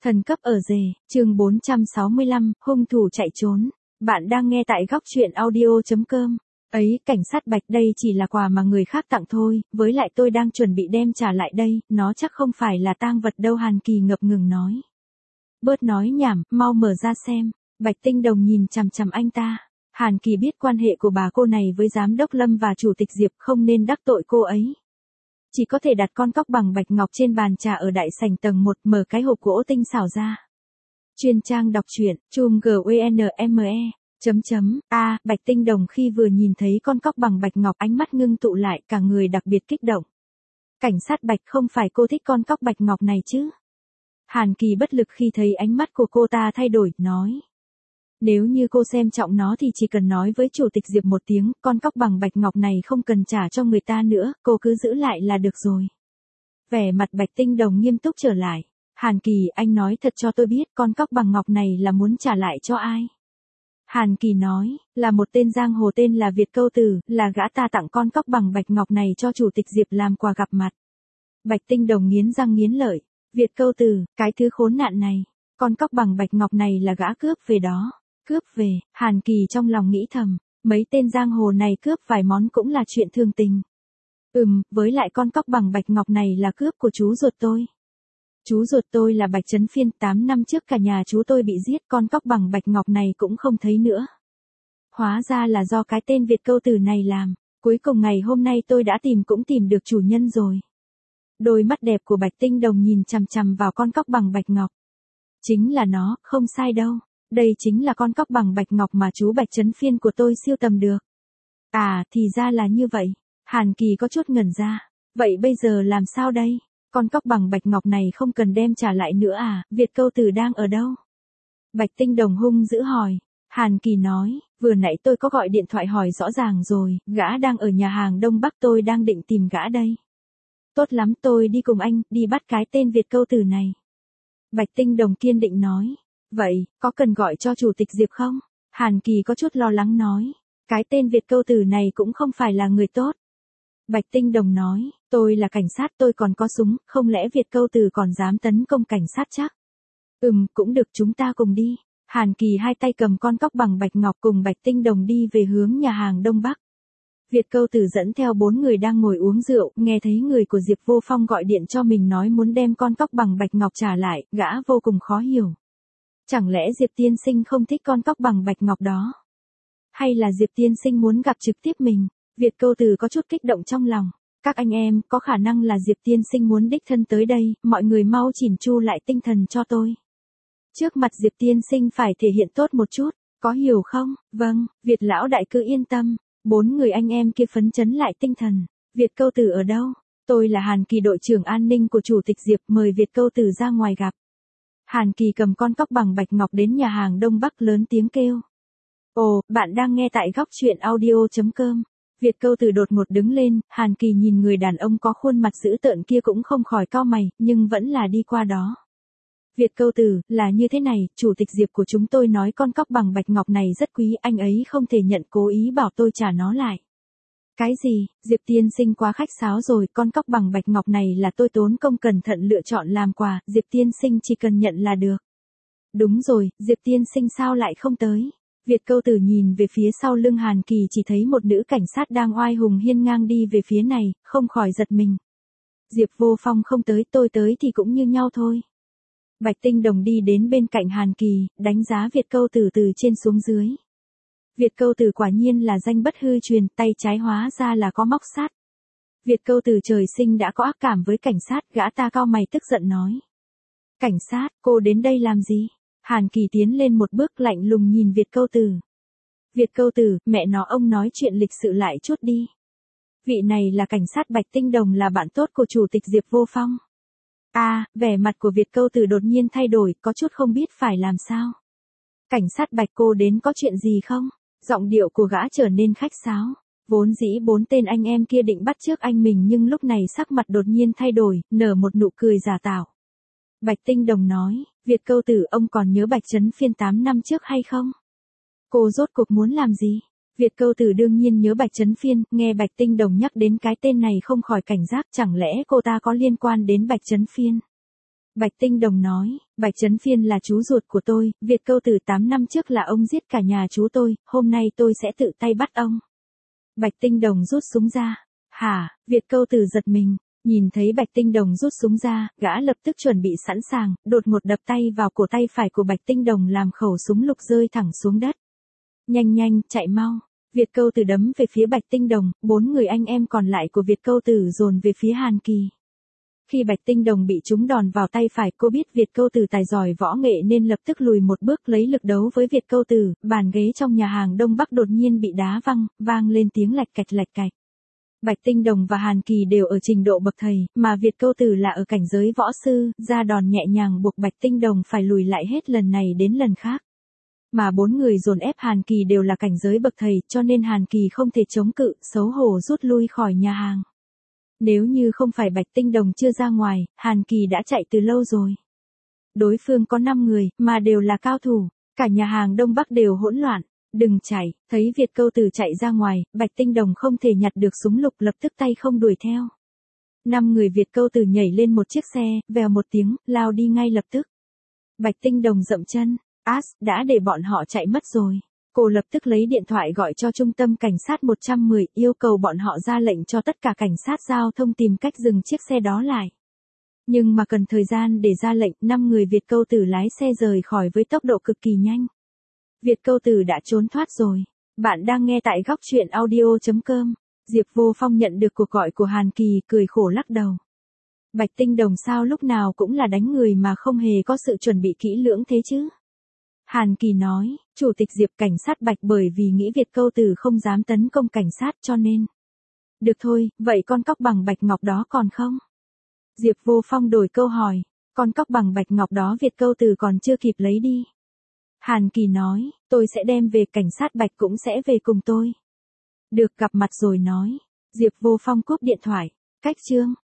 Thần cấp ở rể, chương 465, hung thủ chạy trốn. Bạn đang nghe tại góc truyện audio.com. Ấy, cảnh sát Bạch đây chỉ là quà mà người khác tặng thôi, với lại tôi đang chuẩn bị đem trả lại đây, nó chắc không phải là tang vật đâu. Hàn Kỳ ngập ngừng nói. Bớt nói nhảm, mau mở ra xem. Bạch Tinh Đồng nhìn chằm chằm anh ta. Hàn Kỳ biết quan hệ của bà cô này với giám đốc Lâm và chủ tịch Diệp, không nên đắc tội cô ấy. Chỉ có thể đặt con cóc bằng bạch ngọc trên bàn trà ở đại sảnh tầng 1, mở cái hộp gỗ tinh xảo ra. Chuyên trang đọc truyện, chùm GUNME. Bạch Tinh Đồng khi vừa nhìn thấy con cóc bằng bạch ngọc, ánh mắt ngưng tụ lại, cả người đặc biệt kích động. Cảnh sát Bạch, không phải cô thích con cóc bạch ngọc này chứ? Hàn Kỳ bất lực khi thấy ánh mắt của cô ta thay đổi, nói. Nếu như cô xem trọng nó thì chỉ cần nói với chủ tịch Diệp một tiếng, con cóc bằng bạch ngọc này không cần trả cho người ta nữa, cô cứ giữ lại là được rồi. Vẻ mặt Bạch Tinh Đồng nghiêm túc trở lại. Hàn Kỳ, anh nói thật cho tôi biết, con cóc bằng ngọc này là muốn trả lại cho ai? Hàn Kỳ nói, là một tên giang hồ tên là Việt Câu Tử, là gã ta tặng con cóc bằng bạch ngọc này cho chủ tịch Diệp làm quà gặp mặt. Bạch Tinh Đồng nghiến răng nghiến lợi. Việt Câu Tử, cái thứ khốn nạn này. Con cóc bằng bạch ngọc này là gã cướp về đó. Cướp về, Hàn Kỳ trong lòng nghĩ thầm, mấy tên giang hồ này cướp vài món cũng là chuyện thường tình. Với lại con cóc bằng bạch ngọc này là cướp của chú ruột tôi. Chú ruột tôi là Bạch Trấn Phiên, 8 năm trước cả nhà chú tôi bị giết, con cóc bằng bạch ngọc này cũng không thấy nữa. Hóa ra là do cái tên Việt Câu Tử này làm, cuối cùng ngày hôm nay tôi đã cũng tìm được chủ nhân rồi. Đôi mắt đẹp của Bạch Tinh Đồng nhìn chằm chằm vào con cóc bằng bạch ngọc. Chính là nó, không sai đâu. Đây chính là con cóc bằng bạch ngọc mà chú Bạch Trấn Phiên của tôi sưu tầm được. À, thì ra là như vậy. Hàn Kỳ có chút ngẩn ra. Vậy bây giờ làm sao đây? Con cóc bằng bạch ngọc này không cần đem trả lại nữa à? Việt Câu Tử đang ở đâu? Bạch Tinh Đồng hung dữ hỏi. Hàn Kỳ nói, vừa nãy tôi có gọi điện thoại hỏi rõ ràng rồi, gã đang ở nhà hàng Đông Bắc, tôi đang định tìm gã đây. Tốt lắm, tôi đi cùng anh, đi bắt cái tên Việt Câu Tử này. Bạch Tinh Đồng kiên định nói. Vậy, có cần gọi cho chủ tịch Diệp không? Hàn Kỳ có chút lo lắng nói. Cái tên Việt Câu Tử này cũng không phải là người tốt. Bạch Tinh Đồng nói, tôi là cảnh sát, tôi còn có súng, không lẽ Việt Câu Tử còn dám tấn công cảnh sát chắc? Cũng được, chúng ta cùng đi. Hàn Kỳ hai tay cầm con cóc bằng bạch ngọc cùng Bạch Tinh Đồng đi về hướng nhà hàng Đông Bắc. Việt Câu Tử dẫn theo 4 người đang ngồi uống rượu, nghe thấy người của Diệp Vô Phong gọi điện cho mình nói muốn đem con cóc bằng bạch ngọc trả lại, gã vô cùng khó hiểu. Chẳng lẽ Diệp tiên sinh không thích con cóc bằng bạch ngọc đó? Hay là Diệp tiên sinh muốn gặp trực tiếp mình? Việt Câu Tử có chút kích động trong lòng. Các anh em, có khả năng là Diệp tiên sinh muốn đích thân tới đây, mọi người mau chỉn chu lại tinh thần cho tôi. Trước mặt Diệp tiên sinh phải thể hiện tốt một chút, có hiểu không? Vâng, Việt lão đại cứ yên tâm. 4 người anh em kia phấn chấn lại tinh thần. Việt Câu Tử ở đâu? Tôi là Hàn Kỳ, đội trưởng an ninh của chủ tịch Diệp, mời Việt Câu Tử ra ngoài gặp. Hàn Kỳ cầm con cóc bằng bạch ngọc đến nhà hàng Đông Bắc lớn tiếng kêu. Ồ, bạn đang nghe tại góc truyện audio.com. Việt Câu Tử đột ngột đứng lên, Hàn Kỳ nhìn người đàn ông có khuôn mặt dữ tợn kia cũng không khỏi cau mày, nhưng vẫn là đi qua đó. Việt Câu Tử, là như thế này, chủ tịch Diệp của chúng tôi nói con cóc bằng bạch ngọc này rất quý, anh ấy không thể nhận, cố ý bảo tôi trả nó lại. Cái gì? Diệp tiên sinh quá khách sáo rồi, con cóc bằng bạch ngọc này là tôi tốn công cẩn thận lựa chọn làm quà, Diệp tiên sinh chỉ cần nhận là được. Đúng rồi, Diệp tiên sinh sao lại không tới? Việt Câu Tử nhìn về phía sau lưng Hàn Kỳ, chỉ thấy một nữ cảnh sát đang oai hùng hiên ngang đi về phía này, không khỏi giật mình. Diệp Vô Phong không tới, tôi tới thì cũng như nhau thôi. Bạch Tinh Đồng đi đến bên cạnh Hàn Kỳ, đánh giá Việt Câu Tử từ trên xuống dưới. Việt Câu Tử quả nhiên là danh bất hư truyền, tay trái hóa ra là có móc sắt. Việt Câu Tử trời sinh đã có ác cảm với cảnh sát, gã ta cau mày tức giận nói. Cảnh sát, cô đến đây làm gì? Hàn Kỳ tiến lên một bước lạnh lùng nhìn Việt Câu Tử. Việt Câu Tử, mẹ nó, ông nói chuyện lịch sự lại chút đi. Vị này là cảnh sát Bạch Tinh Đồng, là bạn tốt của chủ tịch Diệp Vô Phong. Vẻ mặt của Việt Câu Tử đột nhiên thay đổi, có chút không biết phải làm sao. Cảnh sát Bạch, cô đến có chuyện gì không? Giọng điệu của gã trở nên khách sáo. Vốn dĩ 4 tên anh em kia định bắt trước anh mình, nhưng lúc này sắc mặt đột nhiên thay đổi, nở một nụ cười giả tạo. Bạch Tinh Đồng nói, Việt Câu Tử, ông còn nhớ Bạch Trấn Phiên 8 năm trước hay không? Cô rốt cuộc muốn làm gì? Việt Câu Tử đương nhiên nhớ Bạch Trấn Phiên, nghe Bạch Tinh Đồng nhắc đến cái tên này không khỏi cảnh giác, chẳng lẽ cô ta có liên quan đến Bạch Trấn Phiên? Bạch Tinh Đồng nói, Bạch Trấn Phiên là chú ruột của tôi, Việt Câu Tử 8 năm trước là ông giết cả nhà chú tôi, hôm nay tôi sẽ tự tay bắt ông. Bạch Tinh Đồng rút súng ra. Hả, Việt Câu Tử giật mình, nhìn thấy Bạch Tinh Đồng rút súng ra, gã lập tức chuẩn bị sẵn sàng, đột một đập tay vào cổ tay phải của Bạch Tinh Đồng làm khẩu súng lục rơi thẳng xuống đất. Nhanh nhanh, chạy mau. Việt Câu Tử đấm về phía Bạch Tinh Đồng, 4 người anh em còn lại của Việt Câu Tử dồn về phía Hàn Kỳ. Khi Bạch Tinh Đồng bị trúng đòn vào tay phải, cô biết Việt Câu Tử tài giỏi võ nghệ nên lập tức lùi một bước lấy lực đấu với Việt Câu Tử, bàn ghế trong nhà hàng Đông Bắc đột nhiên bị đá văng, vang lên tiếng lạch cạch lạch cạch. Bạch Tinh Đồng và Hàn Kỳ đều ở trình độ bậc thầy, mà Việt Câu Tử là ở cảnh giới võ sư, ra đòn nhẹ nhàng buộc Bạch Tinh Đồng phải lùi lại hết lần này đến lần khác. Mà 4 người dồn ép Hàn Kỳ đều là cảnh giới bậc thầy, cho nên Hàn Kỳ không thể chống cự, xấu hổ rút lui khỏi nhà hàng. Nếu như không phải Bạch Tinh Đồng chưa ra ngoài, Hàn Kỳ đã chạy từ lâu rồi. Đối phương có 5 người, mà đều là cao thủ, cả nhà hàng Đông Bắc đều hỗn loạn. Đừng chạy, thấy Việt Câu Tử chạy ra ngoài, Bạch Tinh Đồng không thể nhặt được súng lục, lập tức tay không đuổi theo. 5 người Việt Câu Tử nhảy lên một chiếc xe, vèo một tiếng, lao đi ngay lập tức. Bạch Tinh Đồng dậm chân, đã để bọn họ chạy mất rồi. Cô lập tức lấy điện thoại gọi cho trung tâm cảnh sát 110, yêu cầu bọn họ ra lệnh cho tất cả cảnh sát giao thông tìm cách dừng chiếc xe đó lại. Nhưng mà cần thời gian để ra lệnh, 5 người Việt Câu Tử lái xe rời khỏi với tốc độ cực kỳ nhanh. Việt Câu Tử đã trốn thoát rồi. Bạn đang nghe tại góc truyện audio.com. Diệp Vô Phong nhận được cuộc gọi của Hàn Kỳ, cười khổ lắc đầu. Bạch Tinh Đồng sao lúc nào cũng là đánh người mà không hề có sự chuẩn bị kỹ lưỡng thế chứ? Hàn Kỳ nói, Chủ tịch Diệp, cảnh sát Bạch bởi vì nghĩ Việt Câu Tử không dám tấn công cảnh sát cho nên. Được thôi, vậy con cóc bằng bạch ngọc đó còn không? Diệp Vô Phong đổi câu hỏi, con cóc bằng bạch ngọc đó Việt Câu Tử còn chưa kịp lấy đi. Hàn Kỳ nói, tôi sẽ đem về, cảnh sát Bạch cũng sẽ về cùng tôi. Được, gặp mặt rồi nói. Diệp Vô Phong cúp điện thoại. Cách chương